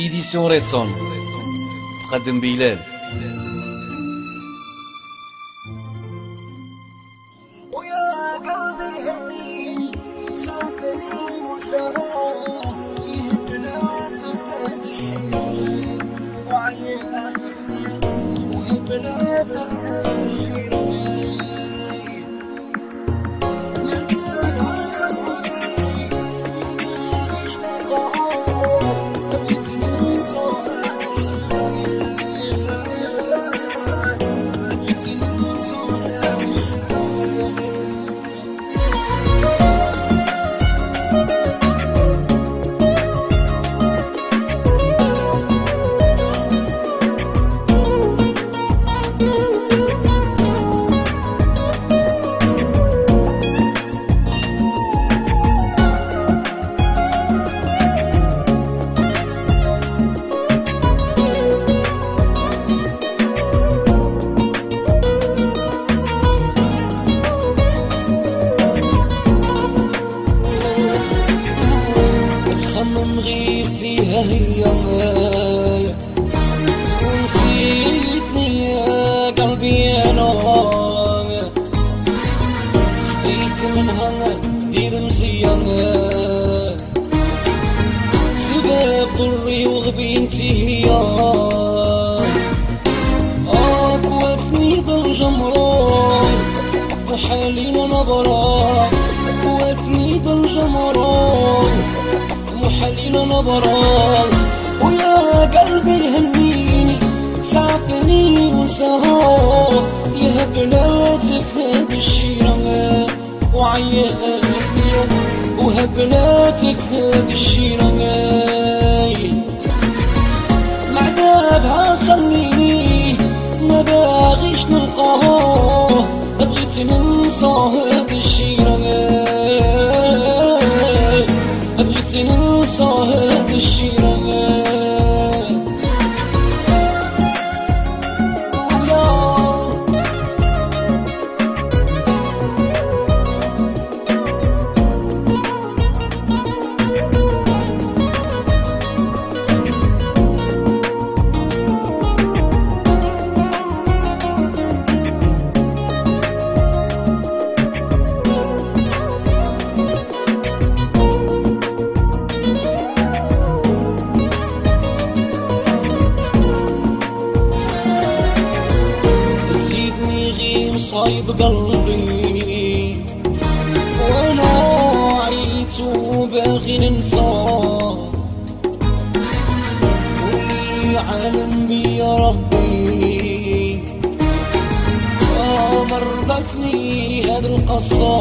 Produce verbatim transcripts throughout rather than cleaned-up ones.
إيديسيون ريتسون تقدم بلال. ويا قلبي هنيني سافري وسهر يهبنا تهد الشيرين وعيني وهبنا تهد الشيرين لكن خلوني مباغيش نلقاها بغيت ننسى بغيت ننسى تخمم غير فيها هي مايا ونسيتني يا قلبي انا خديت منها دير مزيانة سبب ضري وغبينتي هي قوتني ضل جمران وحالي نبرا قوتني ضل جمران وحالينا نبران ويا قلبي هنيني سافرني وسهر يا بلادك هاد الشيرة وعيالي وهبلاتك هاد الشيرة معذابها خليني ما باغيش نلقاها بغيت ننسى هاد الشيرة بغيت ننسى هاد الشيرة صايب قلبي وانا عيت وباغي ننسى واللي عالم بي يا ربي مرضتني هاد القصة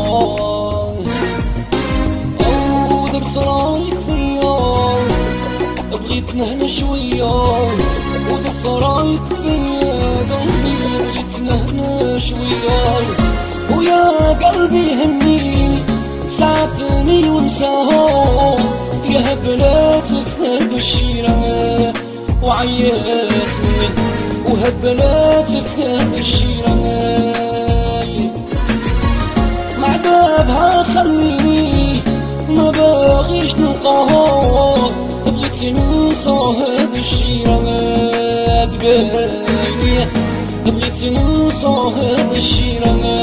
او درت رايك فيا بغيت نهنا شوية ودرت رايك فيا قلبي بغيت نهنا شوية ويا قلبي هنيني سعفني ونساها يا هبلاتك هاد الشيرة وعياتني وهبلاتك هاد الشيرة معذابها خليني ما باغيش نلقاها بغيت ننسى هاد الشيرة تبالي بغيت ننسى هاد الشيرة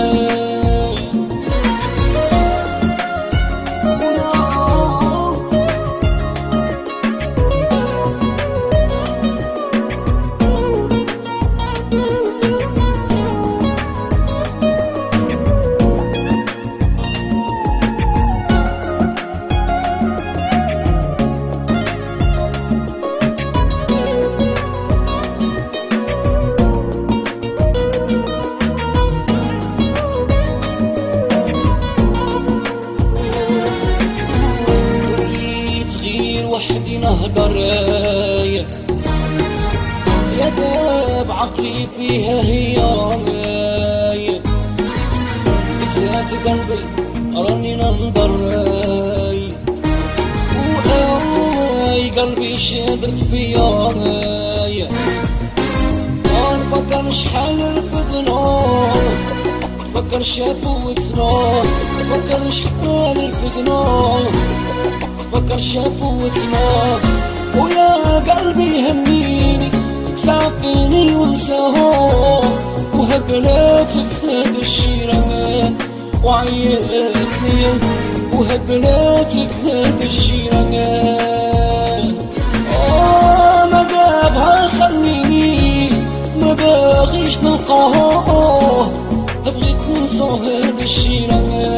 وحدي نهدر يا داب عقلي فيها هي بزاف قلبي راني ننظر وأوي قلبي شادرت فيا نفكر شحال رفدنا تفكر شافوتنا تفكر شحال رفدنا فكر شافوتنا ويا قلبي هميني ساعدني وانساها وهبلاتك هذا الشي رمى وعيتني وهبلاتك هذا الشي رمى آه ما دابها خليني ما باغيش نلقاها بغيت ننسى هذا الشي رمى